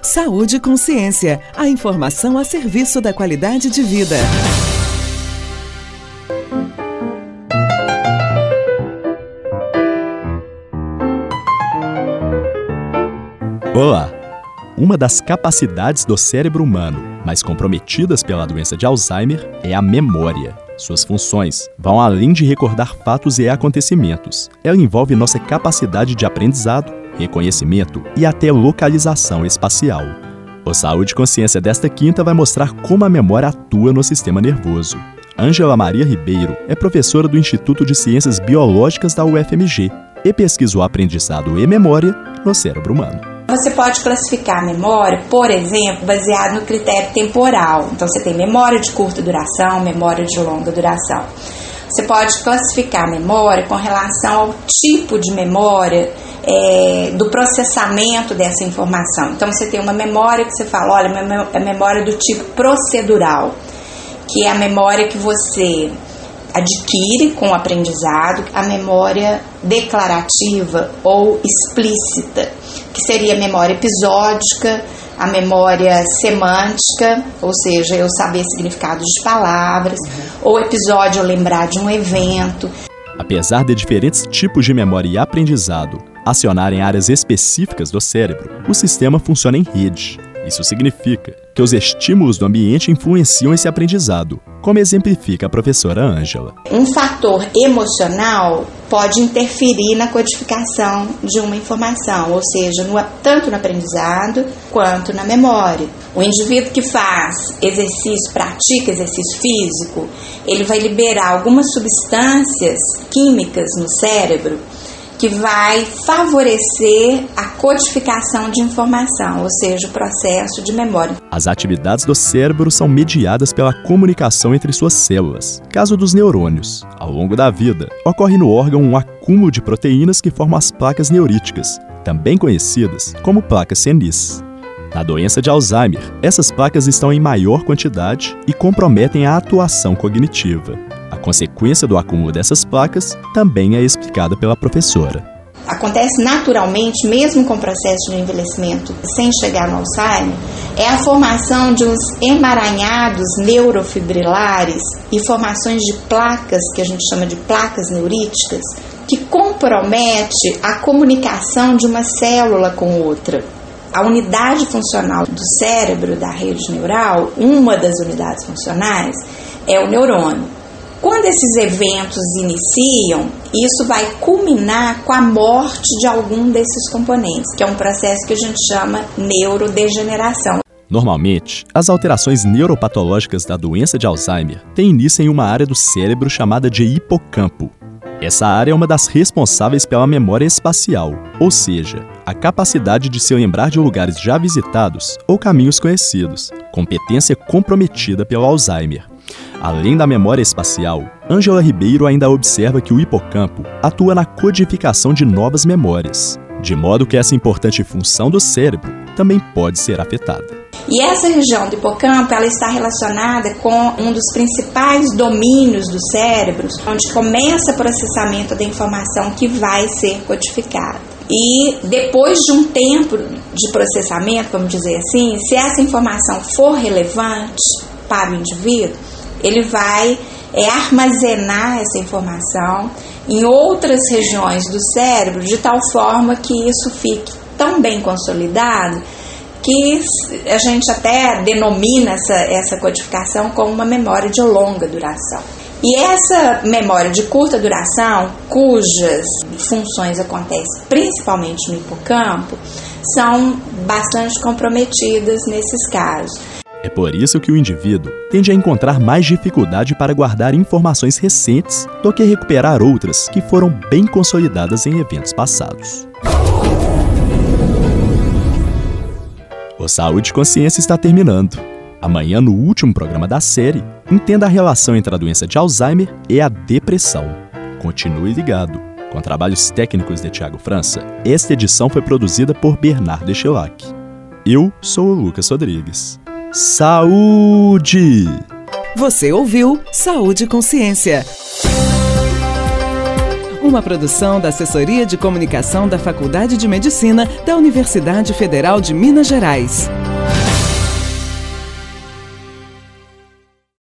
Saúde e Consciência, a informação a serviço da qualidade de vida. Olá! Uma das capacidades do cérebro humano mais comprometidas pela doença de Alzheimer é a memória. Suas funções vão além de recordar fatos e acontecimentos. Ela envolve nossa capacidade de aprendizado, reconhecimento e até localização espacial. O Saúde e Consciência desta quinta vai mostrar como a memória atua no sistema nervoso. Ângela Maria Ribeiro é professora do Instituto de Ciências Biológicas da UFMG e pesquisa o aprendizado e memória no cérebro humano. Você pode classificar a memória, por exemplo, baseado no critério temporal. Então, você tem memória de curta duração, memória de longa duração. Você pode classificar a memória com relação ao tipo de memória, do processamento dessa informação. Então, você tem uma memória que você fala, olha, é memória do tipo procedural, que é a memória que você adquire com o aprendizado, a memória declarativa ou explícita, que seria a memória episódica, a memória semântica, ou seja, eu saber significados de palavras, ou episódio eu lembrar de um evento. Apesar de diferentes tipos de memória e aprendizado acionarem áreas específicas do cérebro, o sistema funciona em rede. Isso significa que os estímulos do ambiente influenciam esse aprendizado, como exemplifica a professora Ângela. Um fator emocional pode interferir na codificação de uma informação, ou seja, tanto no aprendizado quanto na memória. O indivíduo que faz exercício, pratica exercício físico, ele vai liberar algumas substâncias químicas no cérebro que vai favorecer a codificação de informação, ou seja, o processo de memória. As atividades do cérebro são mediadas pela comunicação entre suas células. Caso dos neurônios, ao longo da vida, ocorre no órgão um acúmulo de proteínas que formam as placas neuríticas, também conhecidas como placas senis. Na doença de Alzheimer, essas placas estão em maior quantidade e comprometem a atuação cognitiva. A consequência do acúmulo dessas placas também é explicada pela professora. Acontece naturalmente, mesmo com o processo de envelhecimento sem chegar no Alzheimer, é a formação de uns emaranhados neurofibrilares e formações de placas, que a gente chama de placas neuríticas, que compromete a comunicação de uma célula com outra. A unidade funcional do cérebro, da rede neural, uma das unidades funcionais, é o neurônio. Quando esses eventos iniciam, isso vai culminar com a morte de algum desses componentes, que é um processo que a gente chama neurodegeneração. Normalmente, as alterações neuropatológicas da doença de Alzheimer têm início em uma área do cérebro chamada de hipocampo. Essa área é uma das responsáveis pela memória espacial, ou seja, a capacidade de se lembrar de lugares já visitados ou caminhos conhecidos, competência comprometida pelo Alzheimer. Além da memória espacial, Ângela Ribeiro ainda observa que o hipocampo atua na codificação de novas memórias, de modo que essa importante função do cérebro também pode ser afetada. E essa região do hipocampo, ela está relacionada com um dos principais domínios do cérebro, onde começa o processamento da informação que vai ser codificada. E depois de um tempo de processamento, vamos dizer assim, se essa informação for relevante para o indivíduo, ele vai armazenar essa informação em outras regiões do cérebro, de tal forma que isso fique tão bem consolidado que a gente até denomina essa codificação como uma memória de longa duração. E essa memória de curta duração, cujas funções acontecem principalmente no hipocampo, são bastante comprometidas nesses casos. É por isso que o indivíduo tende a encontrar mais dificuldade para guardar informações recentes do que recuperar outras que foram bem consolidadas em eventos passados. O Saúde e Consciência está terminando. Amanhã, no último programa da série, entenda a relação entre a doença de Alzheimer e a depressão. Continue ligado. Com trabalhos técnicos de Thiago França, esta edição foi produzida por Bernardo Eschelac. Eu sou o Lucas Rodrigues. Saúde! Você ouviu Saúde e Consciência. Uma produção da Assessoria de Comunicação da Faculdade de Medicina da Universidade Federal de Minas Gerais.